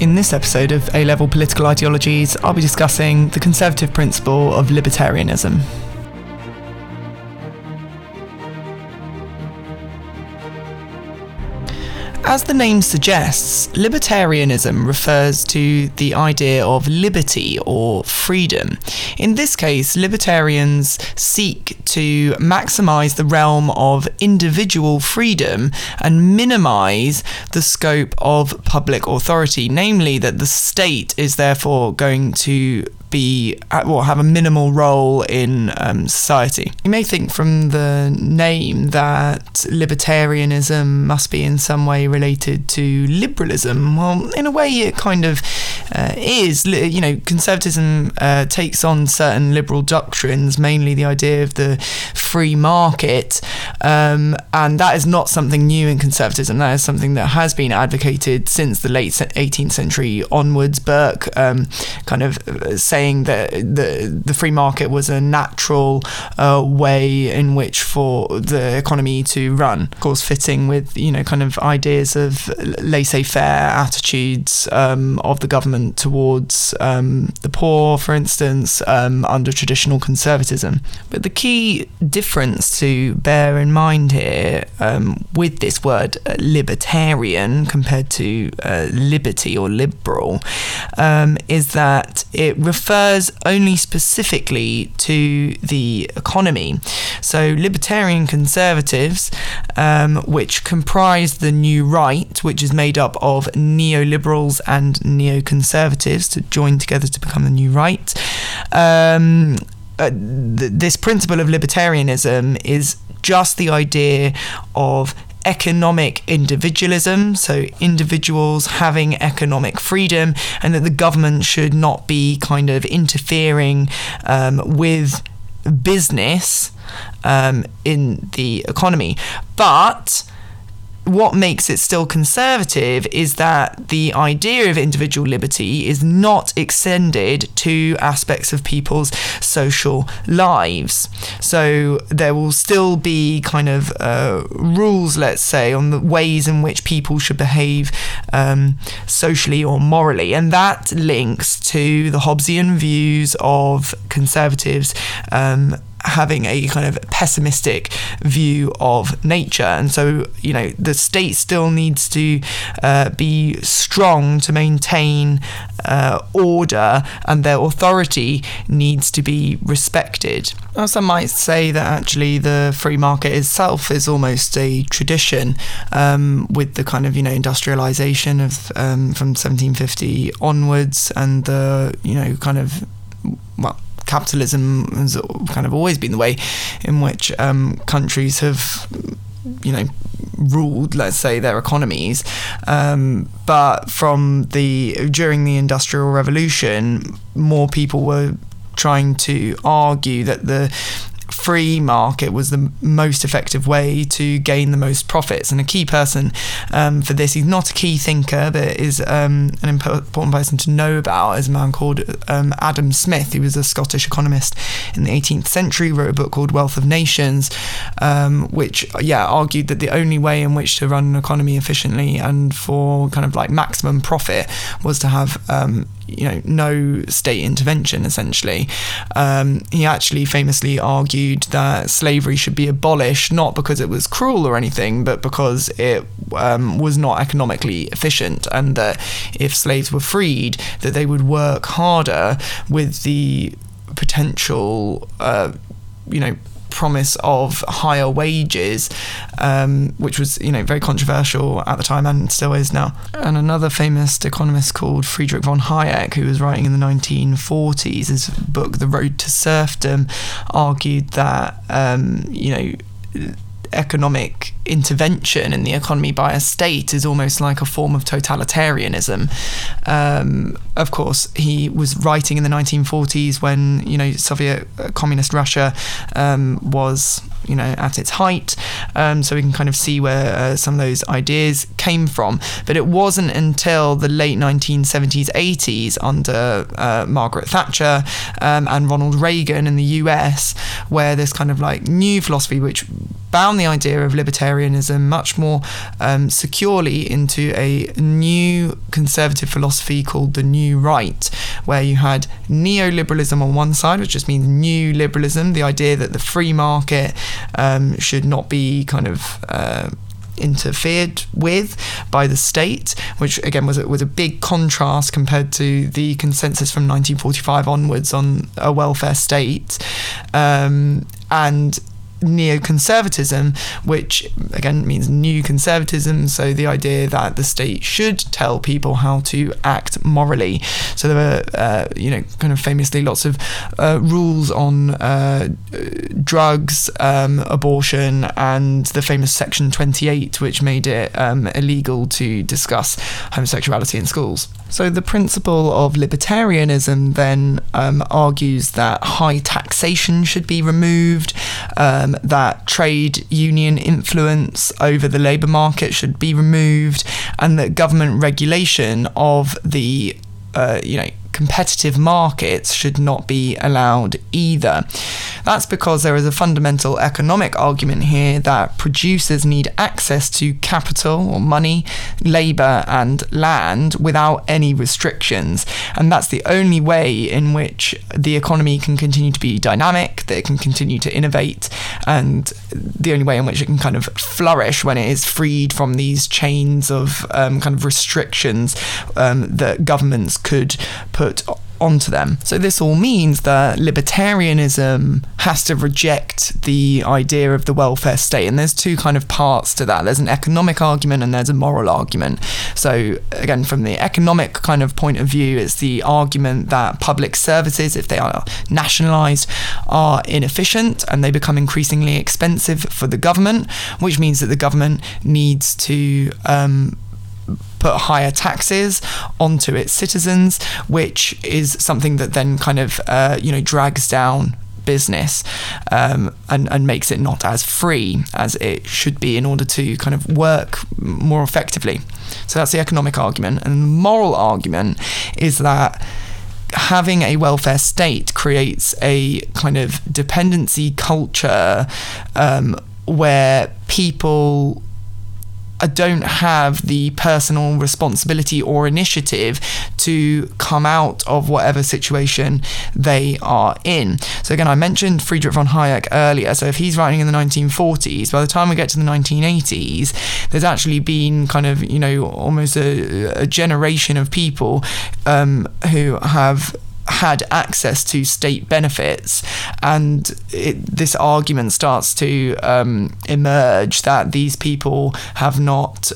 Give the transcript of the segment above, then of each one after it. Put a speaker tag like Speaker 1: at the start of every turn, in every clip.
Speaker 1: In this episode of A-Level Political Ideologies, I'll be discussing the conservative principle of libertarianism. As the name suggests, libertarianism refers to the idea of liberty or freedom. In this case, libertarians seek to maximise the realm of individual freedom and minimise the scope of public authority, namely that the state is therefore going to have a minimal role in society. You may think from the name that libertarianism must be in some way related to liberalism. Well, in a way it kind of is. Conservatism takes on certain liberal doctrines, mainly the idea of the free market, and that is not something new in conservatism. That is something that has been advocated since the late 18th century onwards. Burke kind of saying that the free market was a natural way in which for the economy to run, of course fitting with kind of ideas of laissez-faire attitudes of the government towards the poor, for instance, under traditional conservatism. But the key difference to bear in mind here with this word libertarian compared to liberty or liberal is that it refers only specifically to the economy. So libertarian conservatives, which comprise the New Right, which is made up of neoliberals and neoconservatives to join together to become the New Right. This principle of libertarianism is just the idea of economic individualism, so individuals having economic freedom, and that the government should not be kind of interfering with business in the economy. But what makes it still conservative is that the idea of individual liberty is not extended to aspects of people's social lives. So there will still be kind of rules, let's say, on the ways in which people should behave socially or morally. And that links to the Hobbesian views of conservatives having a kind of pessimistic view of nature. And so, the state still needs to be strong to maintain order, and their authority needs to be respected. Well, some might say that actually the free market itself is almost a tradition with the kind of, industrialization of from 1750 onwards, and the, capitalism has kind of always been the way in which countries have, ruled, let's say, their economies. But during the Industrial Revolution, more people were trying to argue that the free market was the most effective way to gain the most profits. And a key person for this, he's not a key thinker, but is an important person to know about, is a man called Adam Smith, who was a Scottish economist in the 18th century, wrote a book called Wealth of Nations, which argued that the only way in which to run an economy efficiently and for kind of like maximum profit was to have no state intervention, essentially. He actually famously argued that slavery should be abolished, not because it was cruel or anything, but because it was not economically efficient, and that if slaves were freed, that they would work harder with the potential promise of higher wages, which was very controversial at the time and still is now. And another famous economist called Friedrich von Hayek, who was writing in the 1940s, his book The Road to Serfdom, argued that economic intervention in the economy by a state is almost like a form of totalitarianism. Of course, he was writing in the 1940s when Soviet communist Russia was at its height. So we can kind of see where some of those ideas came from. But it wasn't until the late 1970s, 80s under Margaret Thatcher and Ronald Reagan in the US, where this kind of like new philosophy, which bound the idea of libertarianism much more securely into a new conservative philosophy called the New Right, where you had neoliberalism on one side, which just means new liberalism, the idea that the free market should not be kind of interfered with by the state, which again was a big contrast compared to the consensus from 1945 onwards on a welfare state, and neoconservatism, which again means new conservatism, so the idea that the state should tell people how to act morally. So there were kind of famously lots of rules on drugs, abortion, and the famous Section 28, which made it illegal to discuss homosexuality in schools. So the principle of libertarianism then argues that high taxation should be removed, that trade union influence over the labour market should be removed, and that government regulation of the competitive markets should not be allowed either. That's because there is a fundamental economic argument here that producers need access to capital or money, labour and land without any restrictions, and that's the only way in which the economy can continue to be dynamic, that it can continue to innovate, and the only way in which it can kind of flourish when it is freed from these chains of kind of restrictions that governments could put onto them. So this all means that libertarianism has to reject the idea of the welfare state, and there's two kind of parts to that. There's an economic argument and there's a moral argument. So again, from the economic kind of point of view, it's the argument that public services, if they are nationalised, are inefficient and they become increasingly expensive for the government, which means that the government needs to put higher taxes onto its citizens, which is something that then kind of drags down business and makes it not as free as it should be in order to kind of work more effectively. So that's the economic argument. And the moral argument is that having a welfare state creates a kind of dependency culture where people don't have the personal responsibility or initiative to come out of whatever situation they are in. So again, I mentioned Friedrich von Hayek earlier. So if he's writing in the 1940s, by the time we get to the 1980s, there's actually been kind of, almost a generation of people who have had access to state benefits, and this argument starts to emerge that these people have not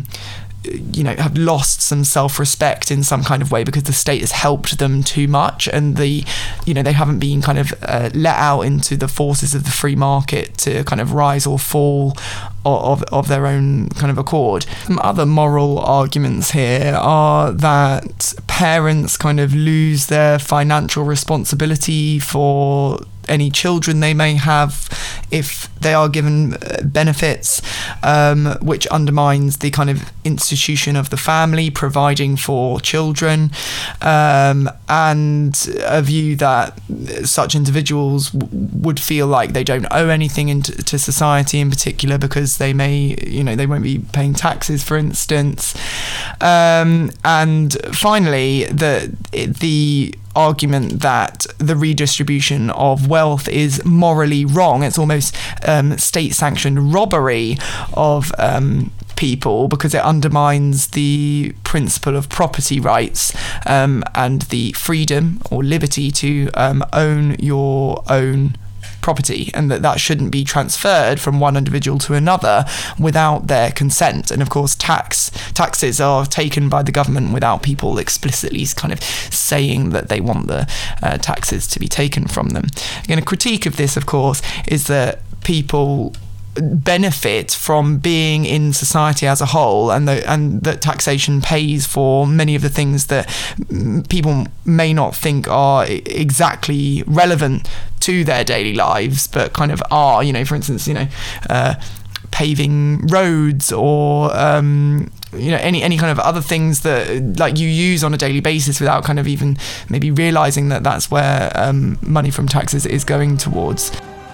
Speaker 1: have lost some self-respect in some kind of way because the state has helped them too much, and they haven't been kind of let out into the forces of the free market to kind of rise or fall of their own kind of accord. Some other moral arguments here are that parents kind of lose their financial responsibility for any children they may have if they are given benefits, which undermines the kind of institution of the family providing for children, and a view that such individuals would feel like they don't owe anything to society in particular because they may, they won't be paying taxes, for instance. And finally, the argument that the redistribution of wealth is morally wrong. It's almost state-sanctioned robbery of people because it undermines the principle of property rights and the freedom or liberty to own your own property, and that shouldn't be transferred from one individual to another without their consent. And of course taxes are taken by the government without people explicitly kind of saying that they want the taxes to be taken from them. Again, a critique of this, of course, is that people benefit from being in society as a whole, and that taxation pays for many of the things that people may not think are exactly relevant to their daily lives, but kind of are, for instance, paving roads, or any kind of other things that like you use on a daily basis without kind of even maybe realizing that that's where money from taxes is going towards.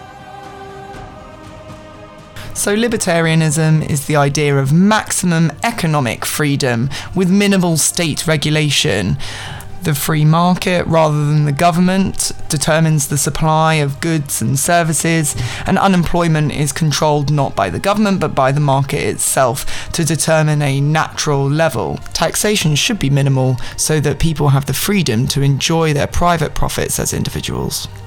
Speaker 1: So libertarianism is the idea of maximum economic freedom with minimal state regulation. The free market, rather than the government, determines the supply of goods and services, and unemployment is controlled not by the government but by the market itself to determine a natural level. Taxation should be minimal so that people have the freedom to enjoy their private profits as individuals.